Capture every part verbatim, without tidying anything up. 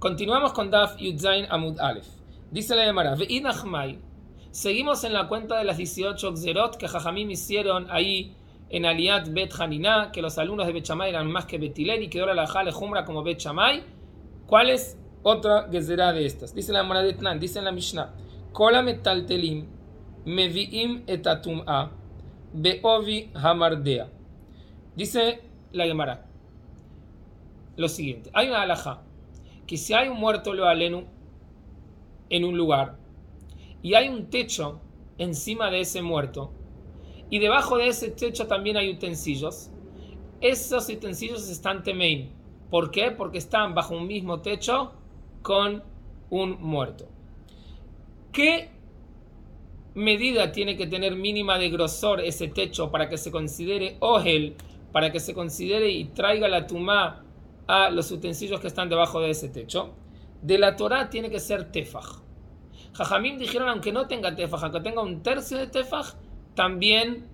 Continuamos con Daf Yudzain Amud Aleph. Dice la Gemara, Ve'inachmai. Seguimos en la cuenta de las dieciocho Gzerot que Jajamim hicieron ahí en Aliyat Bet Haniná, que los alumnos de Bet Shammai eran más que Bet Hillel y quedó la Halajá Lejumra como Bet Shammai. ¿Cuál es otra Gezerá de estas? Dice la Gemara de Tnan, dice en la Mishnah, Kola metaltelim mevi'im etatum'a be'ovi hamardea. Dice la Gemara lo siguiente, hay una halajá que si hay un muerto lo alenu en un lugar y hay un techo encima de ese muerto y debajo de ese techo también hay utensilios, esos utensilios están temeim. ¿Por qué? Porque están bajo un mismo techo con un muerto. ¿Qué medida tiene que tener mínima de grosor ese techo para que se considere ohel, para que se considere y traiga la tumá a los utensilios que están debajo de ese techo? De la Torá tiene que ser tefaj. Jajamim dijeron, aunque no tenga tefaj, aunque tenga un tercio de tefaj, también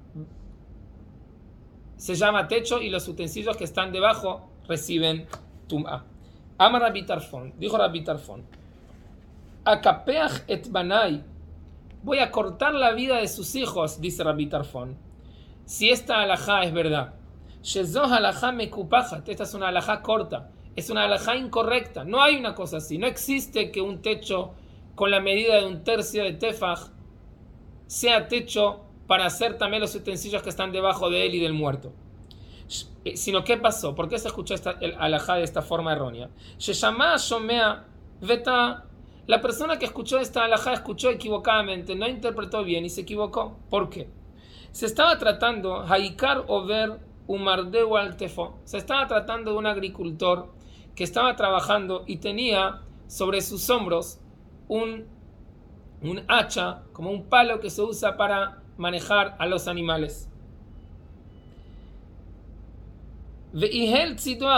se llama techo y los utensilios que están debajo reciben tumá. Ama Rabbi Tarfon, dijo Rabbi Tarfon, Akapeach et banai, voy a cortar la vida de sus hijos, dice Rabbi Tarfon, si esta halajá es verdad. Shezoh halajá mekupajat, esta es una halajá corta, es una halajá incorrecta, no hay una cosa así, no existe que un techo con la medida de un tercio de tefaj sea techo para hacer también los utensilios que están debajo de él y del muerto. Sino, ¿qué pasó? ¿Por qué se escuchó esta halajá de esta forma errónea? Sheshama shomea veta, la persona que escuchó esta halajá escuchó equivocadamente, no interpretó bien y se equivocó. ¿Por qué? Se estaba tratando haikar over umardeu al tefo, se estaba tratando de un agricultor que estaba trabajando y tenía sobre sus hombros un, un hacha, como un palo que se usa para manejar a los animales. El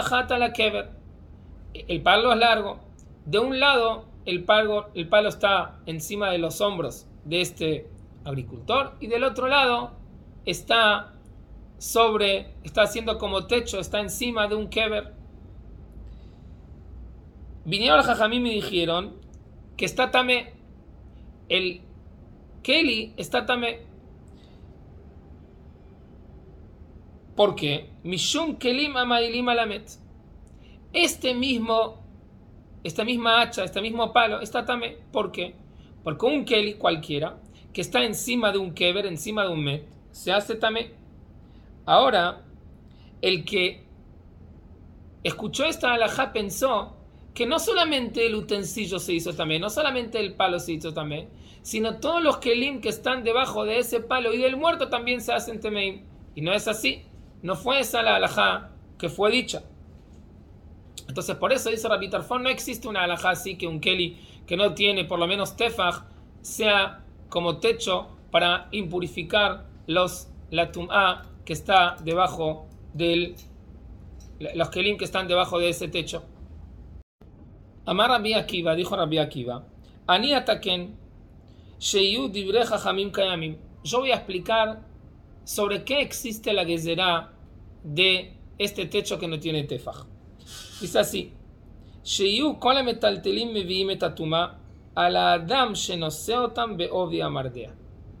palo es largo. De un lado, el palo, el palo está encima de los hombros de este agricultor y del otro lado está sobre, está haciendo como techo, está encima de un kever. Vinieron al Jajamim y dijeron que está tamé, el keli está tamé. ¿Por qué? Mishum kelim amailim alamet. Este mismo, esta misma hacha, este mismo palo está tamé. ¿Por qué? Porque un keli cualquiera que está encima de un kever, encima de un met, se hace tamé. Ahora, el que escuchó esta halajá pensó que no solamente el utensilio se hizo tamé, no solamente el palo se hizo tamé, sino todos los kelim que están debajo de ese palo y del muerto también se hacen tameim. Y no es así. No fue esa la halajá que fue dicha. Entonces, por eso dice Rabbi Tarfon, no existe una halajá así que un keli que no tiene por lo menos tefaj sea como techo para impurificar los, la tumá que está debajo del, los kelim que están debajo de ese techo. Amar Rabbi Akiva, dijo Rabbi Akiva, Ani ataken sheyu divrei jajamim kayamim. Yo voy a explicar sobre qué existe la gezerá de este techo que no tiene tefaj. Dice así, sheyu kol metaltelim meviim et atuma al adam shenoseotam beovi amardea.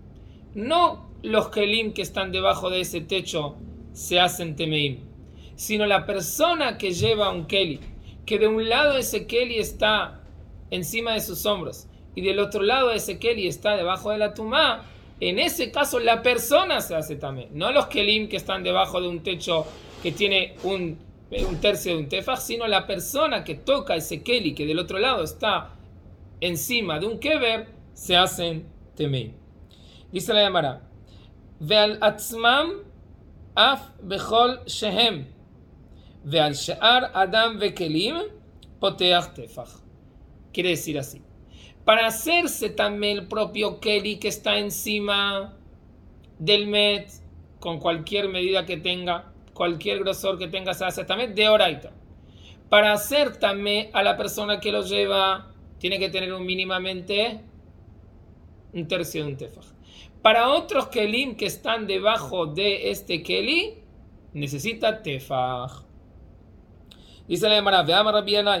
No los kelim que están debajo de ese techo se hacen temeim, sino la persona que lleva un keli, que de un lado ese keli está encima de sus hombros y del otro lado ese keli está debajo de la tumá. En ese caso la persona se hace tamé, no los kelim que están debajo de un techo que tiene un, un tercio de un tefaj, sino la persona que toca ese keli que del otro lado está encima de un kever, se hacen temei. Dice la Gemara, ve'al atzmam af bechol shehem ve'al she'ar adam vekelim poteach tefaj. Quiere decir así, para hacerse también el propio keli que está encima del met, con cualquier medida que tenga, cualquier grosor que tenga, se hace también de oraita. Para hacer también a la persona que lo lleva, tiene que tener un mínimamente un tercio de un tefaj. Para otros kelim que están debajo de este keli, necesita tefaj. Dice la Gemara, veamos Rabbi Yanai,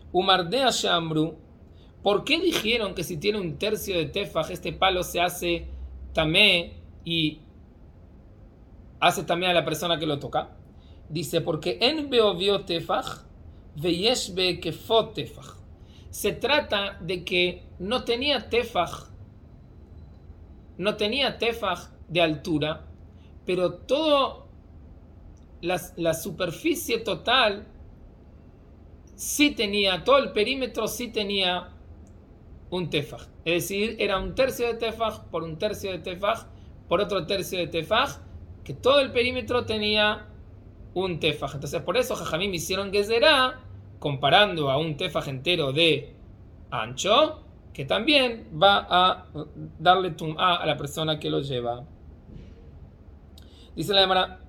Umardea Shamru, ¿por qué dijeron que si tiene un tercio de tefaj, este palo se hace tamé y hace tamé a la persona que lo toca? Dice, porque en beovio tefaj, veyesh be kefot tefaj. Se trata de que no tenía tefaj, no tenía tefaj de altura, pero todo la, la superficie total sí tenía, todo el perímetro sí tenía un tefaj. Es decir, era un tercio de tefaj por un tercio de tefaj por otro tercio de tefaj, que todo el perímetro tenía un tefaj. Entonces, por eso Jajamim hicieron gezerá, comparando a un tefaj entero de ancho, que también va a darle tum'a a la persona que lo lleva. Dice la Gemara,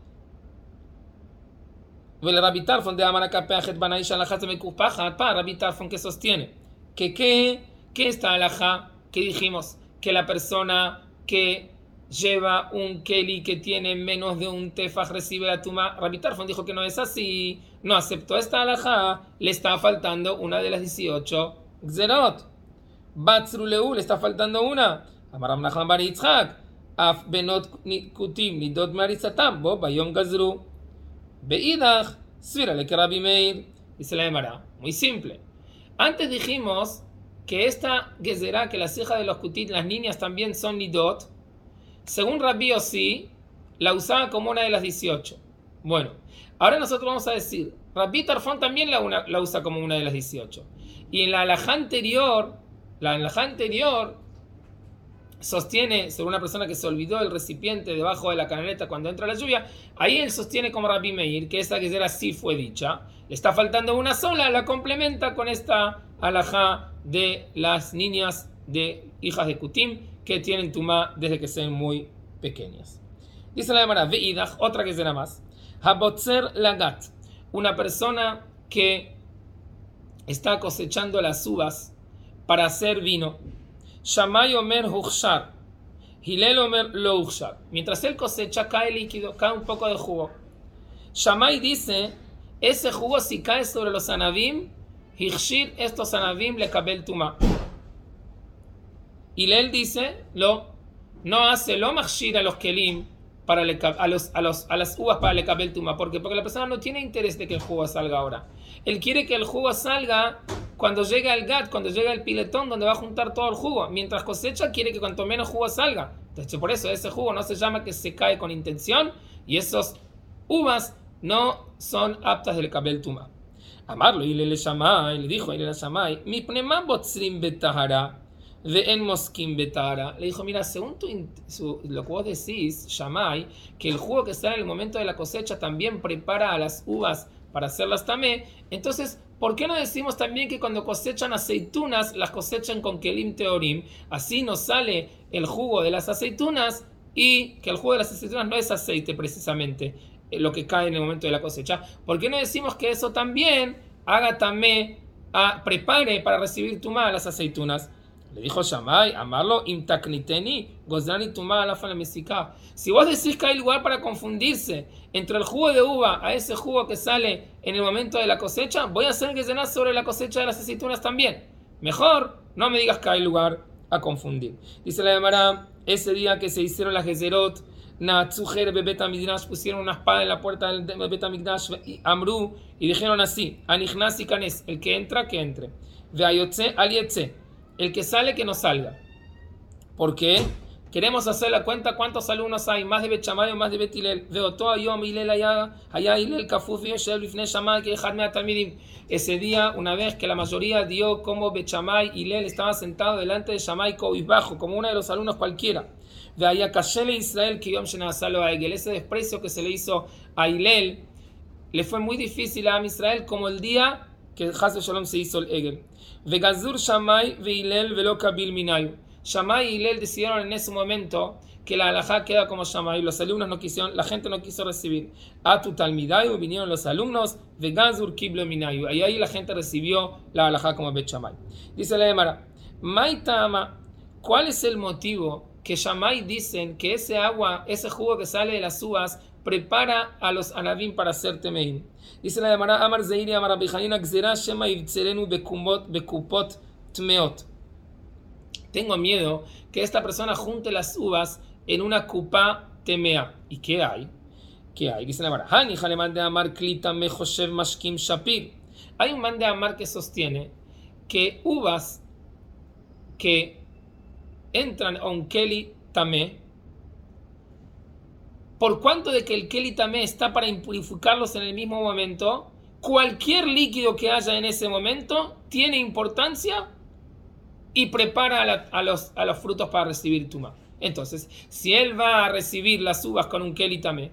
Rabbi Tarfon de Amara Kapeachet Banaisha Alajat Mekupajat, para Rabbi Tarfon que sostiene que qué que esta alajá que dijimos que la persona que lleva un keli que tiene menos de un tefaj recibe la tuma. Rabbi Tarfon dijo que no es así, no aceptó esta alajá, le está faltando una de las dieciocho gzerot. Batzruleu, le está faltando una. Amaram Nachman bar Yitzhak, af benot kutim nidot maritzatam bo bayom gazru beidach svira le que Rabbi Meir. Dice la Gemara, muy simple. Antes dijimos que esta gezerá, que las hijas de los kutit, las niñas también son nidot, según Rabbi Yossi, la usaba como una de las dieciocho. Bueno, ahora nosotros vamos a decir, Rabbi Tarfon también la, una, la usa como una de las dieciocho. Y en la alajá anterior, la alajá anterior sostiene, según una persona que se olvidó el recipiente debajo de la canaleta cuando entra la lluvia, ahí él sostiene como Rabbi Meir que esta gezerá sí fue dicha. Le está faltando una sola, la complementa con esta alajá de las niñas de hijas de Kutim que tienen tumá desde que sean muy pequeñas. Dice la Gemara, veidach, otra que será más. Habotzer lagat, una persona que está cosechando las uvas para hacer vino. Shammai omer huchshar, Hillel omer lo huchshar. Mientras él cosecha, cae líquido, cae un poco de jugo. Shammai dice, ese jugo si cae sobre los anavim, hichshir estos anavim le kabel tumá. Hillel dice, lo, no hace lo machshir a los kelim, para le, a, los, a, los, a las uvas para le kabel tumá. ¿Por qué? Porque la persona no tiene interés de que el jugo salga ahora. Él quiere que el jugo salga cuando llega el gat, cuando llega el piletón donde va a juntar todo el jugo. Mientras cosecha, quiere que cuanto menos jugo salga. Entonces, por eso ese jugo no se llama que se cae con intención y esas uvas no son aptas del kabel tumá. Amarlo, y le Shammai, le dijo, y le Shammai, mi pnema botzrim betahara, de en moskim betahara. Le dijo, mira, según tu, su, lo que vos decís, Shammai, que el jugo que sale en el momento de la cosecha también prepara a las uvas para hacerlas tamé, entonces, ¿por qué no decimos también que cuando cosechan aceitunas, las cosechan con kelim teorim? Así nos sale el jugo de las aceitunas y que el jugo de las aceitunas no es aceite precisamente, lo que cae en el momento de la cosecha. ¿Por qué no decimos que eso también haga tamé, a, prepare para recibir tumá las aceitunas? Le dijo Shammai, amarlo imtakniteni, gozani tumá la falamesika. Si vos decís que hay lugar para confundirse entre el jugo de uva a ese jugo que sale en el momento de la cosecha, voy a hacer que se nace sobre la cosecha de las aceitunas también. Mejor no me digas que hay lugar a confundir. Dice la Gemara, ese día que se hicieron las gezerot, Natzuher bebet amigdash, pusieron una espada en la puerta del bebet amigdash, amru, y dijeron así, anichnas y kanes, el que entra, que entre. Veayotze alietze, el que sale, que no salga. ¿Por qué? Queremos hacer la cuenta cuántos alumnos hay, más de Bet Shammai o más de Bet Hillel. Veo todo yom Hillel allá, allá Hillel kafuf yoshev lifnei Shammai que dejad me'at talmidim. Ese día, una vez que la mayoría dio como Bet Shammai, Hillel estaba sentado delante de Shammai bajo, como uno de los alumnos cualquiera. De allá Kashele Israel que yom shenasalo a Egel. Ese desprecio que se le hizo a Hillel le fue muy difícil a Am Israel, como el día que Chas Shalom se hizo el Egel. Vegazur Shammai ve Hillel velo kabil minayu. Shammai y Hillel decidieron en ese momento que la halajá queda como Shammai. Los alumnos no quisieron, la gente no quiso recibir. Atu talmidayu, vinieron los alumnos. Vegazur kiblo minayu. Y ahí la gente recibió la halajá como Bet Shammai. Dice la Gemara, Maitama, ¿cuál es el motivo que Shammai dicen que ese agua, ese jugo que sale de las uvas, prepara a los anabim para hacer temeim. Dice la Gemara, Amar Zeiri, Amar Rabbi Hanina, Gzerá Shema Yivtzerenu Bekupot Tmeot. Tengo miedo que esta persona junte las uvas en una cupa temea. ¿Y qué hay? ¿Qué hay? Dice la Gemara, Hani Haleman de Amar Klita Mechoshev Mashkim Shapir. Hay un man de Amar que sostiene que uvas que entran a un Keli Tamé, por cuanto de que el Keli Tamé está para impurificarlos en el mismo momento, cualquier líquido que haya en ese momento tiene importancia y prepara a, la, a, los, a los frutos para recibir Tumá. Entonces, si él va a recibir las uvas con un Keli Tamé,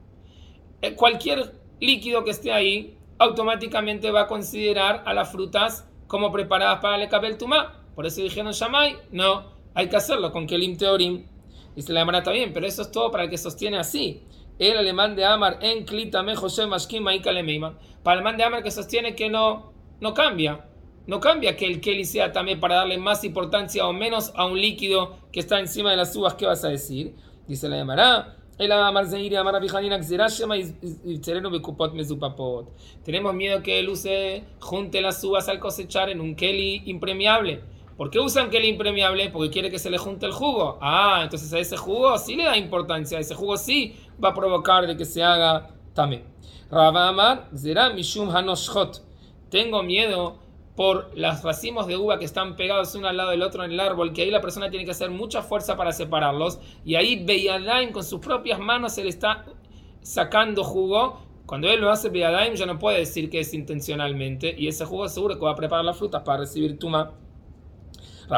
cualquier líquido que esté ahí automáticamente va a considerar a las frutas como preparadas para el Kabel Tumá. Por eso dijeron Shammai, no, hay que hacerlo con Kelim Teorim. Dice la Gemara, está bien, pero eso es todo para el que sostiene así. El alemán de Amar en Klitame José Mashkim Maikale Meiman. Para el alemán de Amar que sostiene que no, no cambia. No cambia que el Keli sea también para darle más importancia o menos a un líquido que está encima de las uvas. ¿Qué vas a decir? Dice la Gemara, el Amar Zeiri Amar Abijanina Xerashema y Tzereno Bekupot Mezupapot. Tenemos miedo que él use, junte las uvas al cosechar en un Keli impermeable. ¿Por qué usan Keli impermeable? Porque quiere que se le junte el jugo. Ah, entonces a ese jugo sí le da importancia. A ese jugo sí va a provocar de que se haga tamé. Rava Amar, Zera Mishum Hanoshot. Tengo miedo por los racimos de uva que están pegados uno al lado del otro en el árbol, que ahí la persona tiene que hacer mucha fuerza para separarlos. Y ahí Beyadaim con sus propias manos se le está sacando jugo. Cuando él lo hace Beyadaim ya no puede decir que es intencionalmente. Y ese jugo seguro que va a preparar las frutas para recibir Tumá. Rav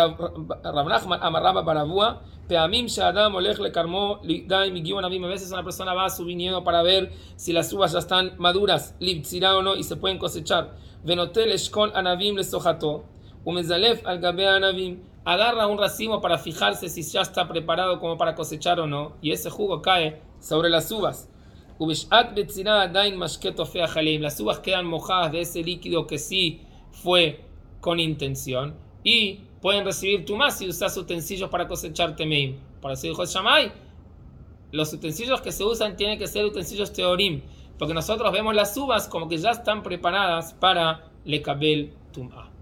Nachman amarraba Barabúa, Peamim Shadam Olech le Carmó, Daim y Gibonabim. A veces una persona va a su viñedo para ver si las uvas ya están maduras, Livtzirá o no, y se pueden cosechar. Venotel Eshkol Anavim le Sojato, Umezalef al Gabe Anavim. Agarra un racimo para fijarse si ya está preparado como para cosechar o no, y ese jugo cae sobre las uvas. Ubishat Betzirá Dain Mashketo Fea Jaleim. Las uvas quedan mojadas de ese líquido que sí fue con intención. Y pueden recibir Tumá si usas utensilios para cosechar temeim. Por eso dijo Shammai, los utensilios que se usan tienen que ser utensilios teorim, porque nosotros vemos las uvas como que ya están preparadas para lekabel Tumá.